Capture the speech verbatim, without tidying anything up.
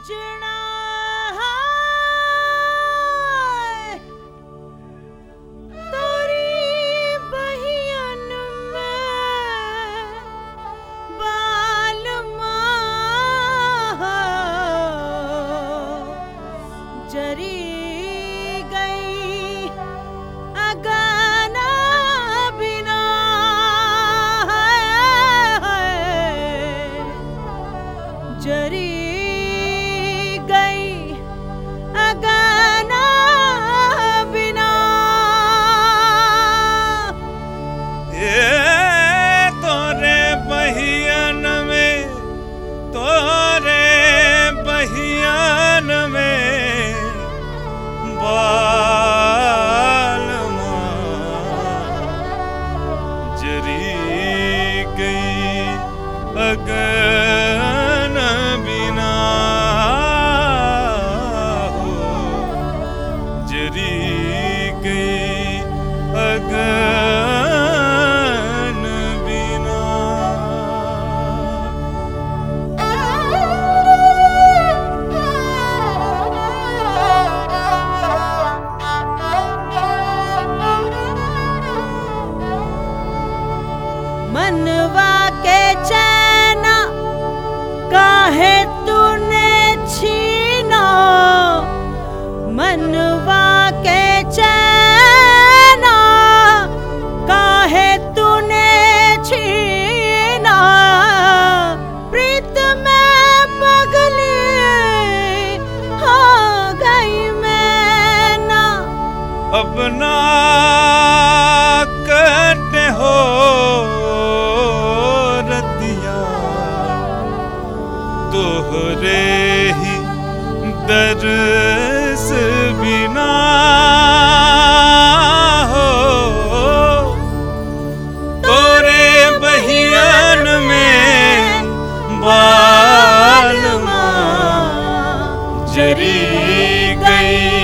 सजना तोरी बहियन में बाल जरी गई अगना बिना जरी गई अगना बिना ये तोरे बहियन में तोरे बहियन में बाल जरी गई अगन बिना हो जरी गई अगन बिना। मनवा के चैना काहे तूने छीना मनवा के चैना काहे तूने छीना प्रीत में पगली हो गई मैं ना अपना करते हो रतिया तोहरे ही दर्स बिना हो तोरे बहियन में बाल जरी गई